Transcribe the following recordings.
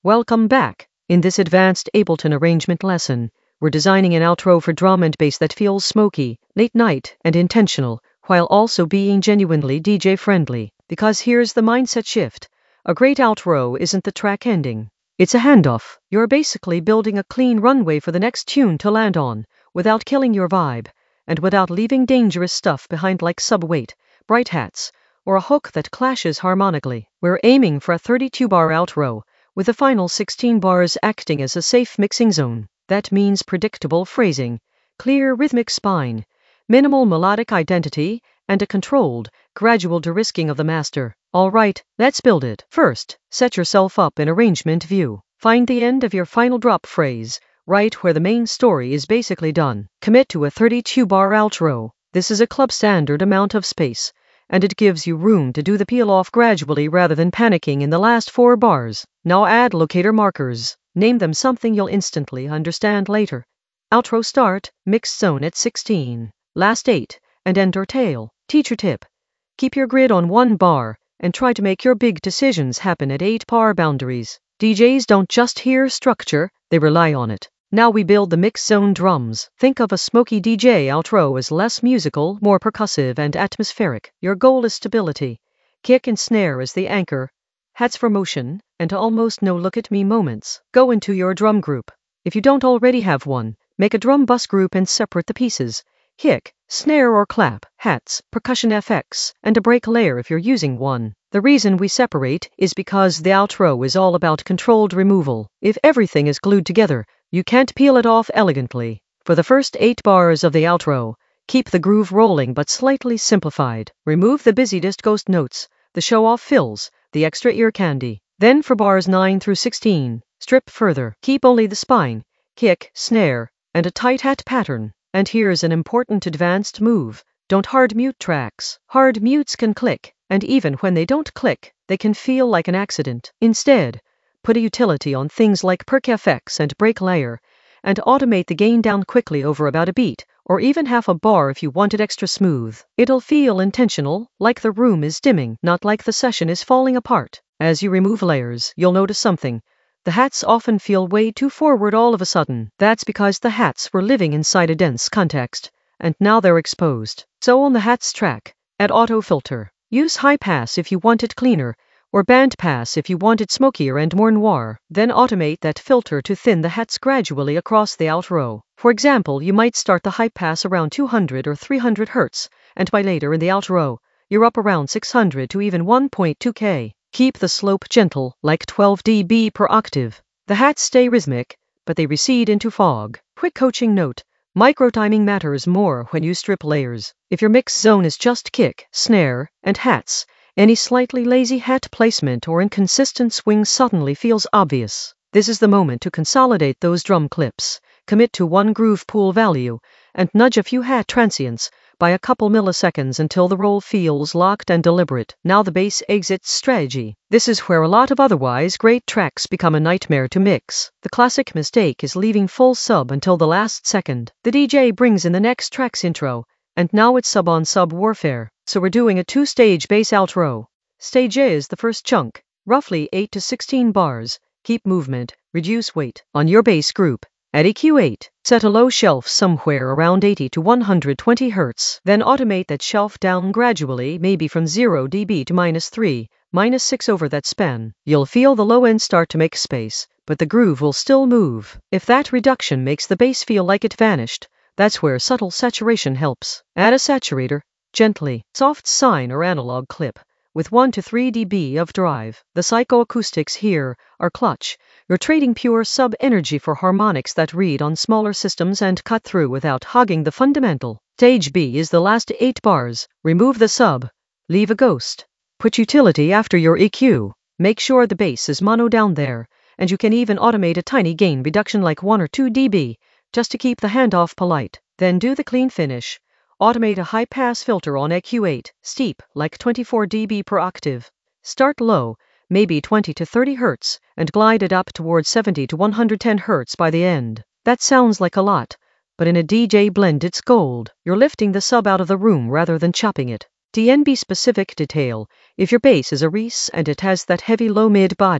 Welcome back. In this advanced Ableton arrangement lesson, we're designing an outro for drum and bass that feels smoky, late night, and intentional, while also being genuinely DJ friendly. Because here's the mindset shift. A great outro isn't the track ending. It's a handoff. You're basically building a clean runway for the next tune to land on, without killing your vibe, and without leaving dangerous stuff behind like subweight, bright hats, or a hook that clashes harmonically. We're aiming for a 32-bar outro, with the final 16 bars acting as a safe mixing zone. That means predictable phrasing, clear rhythmic spine, minimal melodic identity, and a controlled, gradual de-risking of the master. Alright, let's build it. First, set yourself up in arrangement view. Find the end of your final drop phrase, right where the main story is basically done. Commit to a 32-bar outro. This is a club standard amount of space, and it gives you room to do the peel off gradually rather than panicking in the last 4 bars. Now add locator markers. Name them something you'll instantly understand later. Outro start, mixed zone at 16, last 8, and end or tail. Teacher tip. Keep your grid on 1 bar, and try to make your big decisions happen at 8 bar boundaries. DJs don't just hear structure, they rely on it. Now we build the mix zone drums. Think of a smoky DJ outro as less musical, more percussive and atmospheric. Your goal is stability. Kick and snare as the anchor, hats for motion, and almost no look at me moments. Go into your drum group. If you don't already have one, make a drum bus group and separate the pieces. Kick, snare or clap, hats, percussion effects, and a break layer if you're using one. The reason we separate is because the outro is all about controlled removal. If everything is glued together, you can't peel it off elegantly. For the first 8 bars of the outro, keep the groove rolling but slightly simplified. Remove the busiest ghost notes, the show-off fills, the extra ear candy. Then for bars 9 through 16, strip further. Keep only the spine, kick, snare, and a tight hat pattern. And here's an important advanced move. Don't hard mute tracks. Hard mutes can click, and even when they don't click, they can feel like an accident. Instead, put a utility on things like perk FX and break layer, and automate the gain down quickly over about a beat, or even half a bar if you want it extra smooth. It'll feel intentional, like the room is dimming, not like the session is falling apart. As you remove layers, you'll notice something. The hats often feel way too forward all of a sudden. That's because the hats were living inside a dense context, and now they're exposed. So on the hats track, add auto filter. Use high pass if you want it cleaner, or band pass if you want it smokier and more noir. Then automate that filter to thin the hats gradually across the outro. For example, you might start the high pass around 200 or 300 Hz, and by later in the outro, you're up around 600 to even 1.2K. Keep the slope gentle, like 12 dB per octave. The hats stay rhythmic, but they recede into fog. Quick coaching note. Micro-timing matters more when you strip layers. If your mix zone is just kick, snare, and hats, any slightly lazy hat placement or inconsistent swing suddenly feels obvious. This is the moment to consolidate those drum clips, commit to one groove pool value, and nudge a few hat transients by a couple milliseconds until the roll feels locked and deliberate. Now the bass exit strategy. This is where a lot of otherwise great tracks become a nightmare to mix. The classic mistake is leaving full sub until the last second. The DJ brings in the next track's intro, and now it's sub-on-sub warfare. So we're doing a 2-stage bass outro. Stage A is the first chunk, roughly 8 to 16 bars. Keep movement, reduce weight. On your bass group, at EQ8, set a low shelf somewhere around 80 to 120 Hz. Then automate that shelf down gradually, maybe from 0 dB to -3, -6 over that span. You'll feel the low end start to make space, but the groove will still move. If that reduction makes the bass feel like it vanished, that's where subtle saturation helps. Add a saturator, gently, soft sine or analog clip, with 1 to 3 dB of drive. The psychoacoustics here are clutch. You're trading pure sub-energy for harmonics that read on smaller systems and cut through without hogging the fundamental. Stage B is the last 8 bars. Remove the sub. Leave a ghost. Put utility after your EQ. Make sure the bass is mono down there, and you can even automate a tiny gain reduction like 1 or 2 dB, just to keep the handoff polite. Then do the clean finish. Automate a high-pass filter on EQ8, steep, like 24 dB per octave. Start low, maybe 20 to 30 Hz, and glide it up towards 70 to 110 Hz by the end. That sounds like a lot, but in a DJ blend it's gold. You're lifting the sub out of the room rather than chopping it. DNB specific detail. If your bass is a Reese and it has that heavy low-mid body,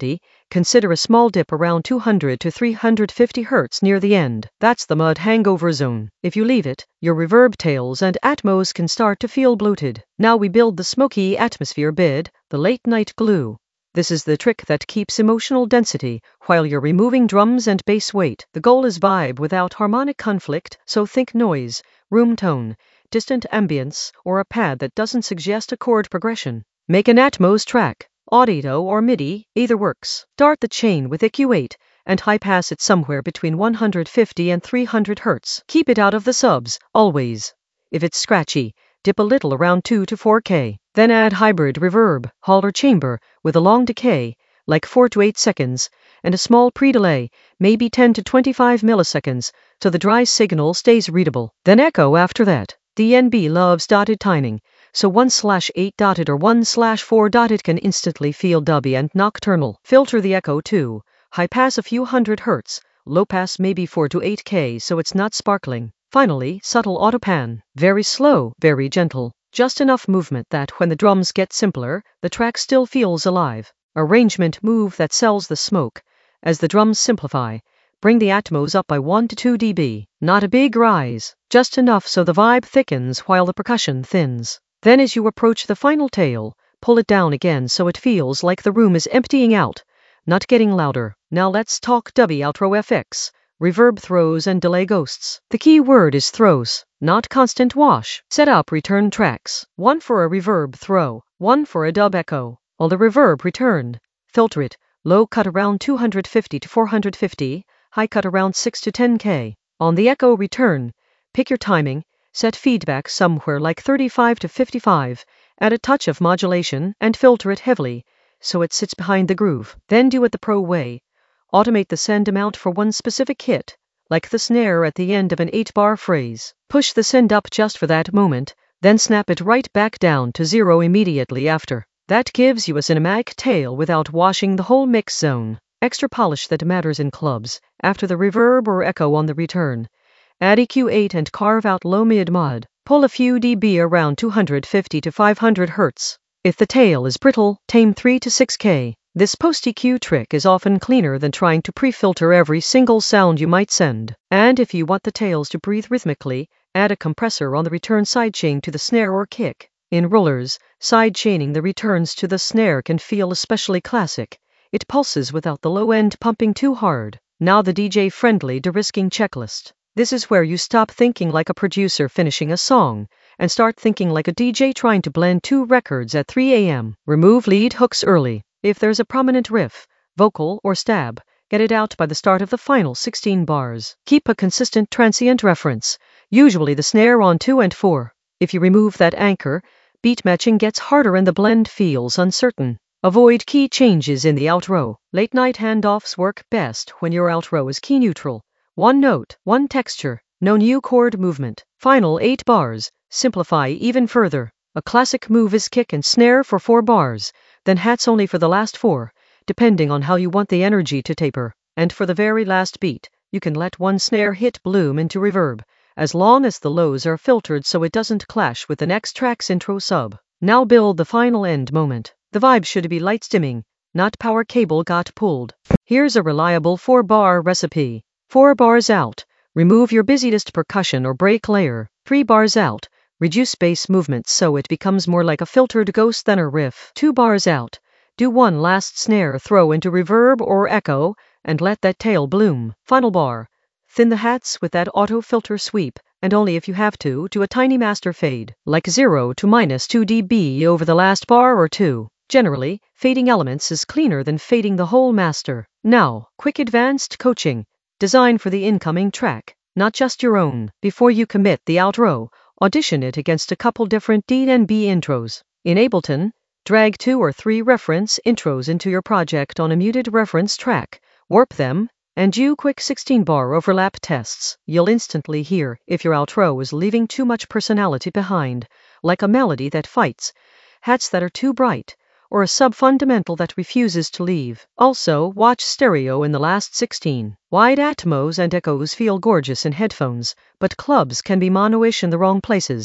Consider a small dip around 200 to 350 Hz near the end. That's the mud hangover zone. If you leave it, your reverb tails and Atmos can start to feel bloated. Now we build the smoky atmosphere bid, the late night glue. This is the trick that keeps emotional density while you're removing drums and bass weight. The goal is vibe without harmonic conflict, so think noise, room tone, distant ambience, or a pad that doesn't suggest a chord progression. Make an Atmos track. Audio or MIDI, either works. Start the chain with EQ8 and high pass it somewhere between 150 and 300 Hz. Keep it out of the subs, always. If it's scratchy, dip a little around 2 to 4K. Then add hybrid reverb, hall or chamber, with a long decay, like 4 to 8 seconds, and a small pre-delay, maybe 10 to 25 milliseconds, so the dry signal stays readable. Then echo after that. DNB loves dotted timing, so 1/8 dotted or 1/4 dotted can instantly feel dubby and nocturnal. Filter the echo too. High pass a few hundred Hz, low pass maybe 4 to 8K so it's not sparkling. Finally, subtle auto pan. Very slow, very gentle. Just enough movement that when the drums get simpler, the track still feels alive. Arrangement move that sells the smoke. As the drums simplify, bring the Atmos up by 1 to 2 dB. Not a big rise, just enough so the vibe thickens while the percussion thins. Then as you approach the final tail, pull it down again so it feels like the room is emptying out, not getting louder. Now let's talk dubby outro FX, reverb throws and delay ghosts. The key word is throws, not constant wash. Set up return tracks, one for a reverb throw, one for a dub echo. On the reverb return, filter it, low cut around 250 to 450, high cut around 6 to 10K. On the echo return, pick your timing, set feedback somewhere like 35 to 55, add a touch of modulation and filter it heavily so it sits behind the groove. Then do it the pro way. Automate the send amount for one specific hit, like the snare at the end of an 8-bar phrase. Push the send up just for that moment, then snap it right back down to 0 immediately after. That gives you a cinematic tail without washing the whole mix zone. Extra polish that matters in clubs, after the reverb or echo on the return. Add EQ8 and carve out low mid-mod. Pull a few dB around 250 to 500 Hz. If the tail is brittle, tame 3 to 6K. This post-EQ trick is often cleaner than trying to pre-filter every single sound you might send. And if you want the tails to breathe rhythmically, add a compressor on the return sidechain to the snare or kick. In rollers, sidechaining the returns to the snare can feel especially classic. It pulses without the low end pumping too hard. Now the DJ-friendly de-risking checklist. This is where you stop thinking like a producer finishing a song and start thinking like a DJ trying to blend 2 records at 3 a.m. Remove lead hooks early. If there's a prominent riff, vocal, or stab, get it out by the start of the final 16 bars. Keep a consistent transient reference, usually the snare on 2 and 4. If you remove that anchor, beat matching gets harder and the blend feels uncertain. Avoid key changes in the outro. Late night handoffs work best when your outro is key neutral. One note, one texture, no new chord movement. Final 8 bars, simplify even further. A classic move is kick and snare for 4 bars, then hats only for the last 4, depending on how you want the energy to taper. And for the very last beat, you can let one snare hit bloom into reverb, as long as the lows are filtered so it doesn't clash with the next track's intro sub. Now build the final end moment. The vibe should be light stimming, not power cable got pulled. Here's a reliable 4-bar recipe. 4 bars out, remove your busiest percussion or break layer. 3 bars out, reduce bass movements so it becomes more like a filtered ghost than a riff. 2 bars out, do one last snare throw into reverb or echo, and let that tail bloom. Final bar, thin the hats with that auto filter sweep, and only if you have to, do a tiny master fade, like 0 to -2 dB over the last bar or 2. Generally, fading elements is cleaner than fading the whole master. Now, quick advanced coaching. Design for the incoming track, not just your own. Before you commit the outro, audition it against a couple different DNB intros. In Ableton, drag 2 or 3 reference intros into your project on a muted reference track, warp them, and do quick 16-bar overlap tests. You'll instantly hear if your outro is leaving too much personality behind, like a melody that fights, hats that are too bright, or a sub-fundamental that refuses to leave. Also, watch stereo in the last 16. Wide Atmos and echoes feel gorgeous in headphones, but clubs can be mono-ish in the wrong places,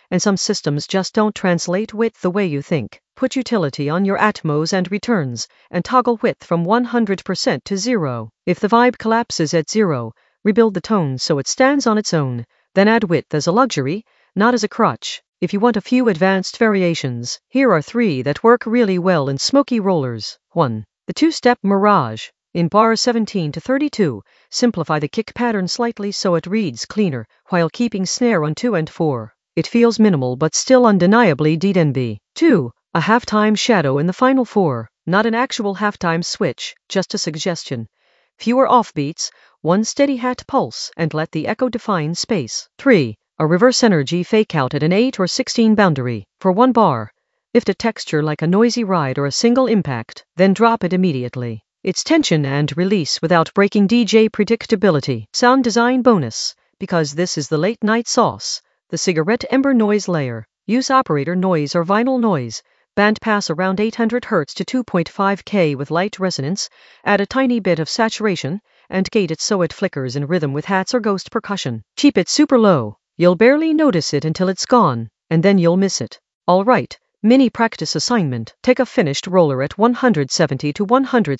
and some systems just don't translate width the way you think. Put utility on your Atmos and returns, and toggle width from 100% to 0. If the vibe collapses at 0, rebuild the tone so it stands on its own, then add width as a luxury, not as a crutch. If you want a few advanced variations, here are 3 that work really well in smoky rollers. 1. The two-step Mirage. In bars 17 to 32, simplify the kick pattern slightly so it reads cleaner, while keeping snare on 2 and 4. It feels minimal but still undeniably DNB. 2. A halftime shadow in the final 4. Not an actual halftime switch, just a suggestion. Fewer offbeats, one steady hat pulse, and let the echo define space. 3. A reverse energy fake out at an 8 or 16 boundary. For 1 bar, lift a texture like a noisy ride or a single impact, then drop it immediately. It's tension and release without breaking DJ predictability. Sound design bonus, because this is the late night sauce. The cigarette ember noise layer. Use operator noise or vinyl noise. Bandpass around 800 Hz to 2.5K with light resonance. Add a tiny bit of saturation, and gate it so it flickers in rhythm with hats or ghost percussion. Keep it super low. You'll barely notice it until it's gone, and then you'll miss it. Alright, mini practice assignment. Take a finished roller at 170 to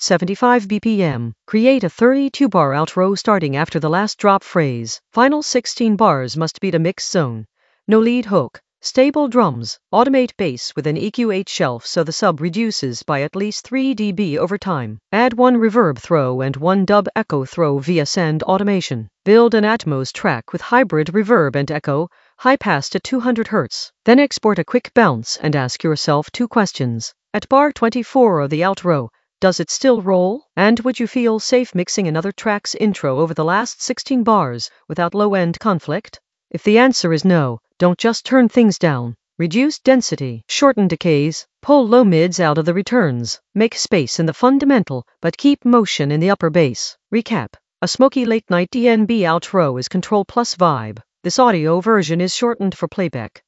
175 BPM. Create a 32-bar outro starting after the last drop phrase. Final 16 bars must beat a mixed zone. No lead hook. Stable drums. Automate bass with an EQ8 shelf so the sub reduces by at least 3 dB over time. Add 1 reverb throw and 1 dub echo throw via send automation. Build an Atmos track with hybrid reverb and echo, high pass to 200 Hz. Then export a quick bounce and ask yourself 2 questions. At bar 24 of the outro, does it still roll? And would you feel safe mixing another track's intro over the last 16 bars without low-end conflict? If the answer is no, don't just turn things down. Reduce density, shorten decays, pull low mids out of the returns, make space in the fundamental, but keep motion in the upper bass. Recap. A smoky late-night DNB outro is Control plus Vibe. This audio version is shortened for playback.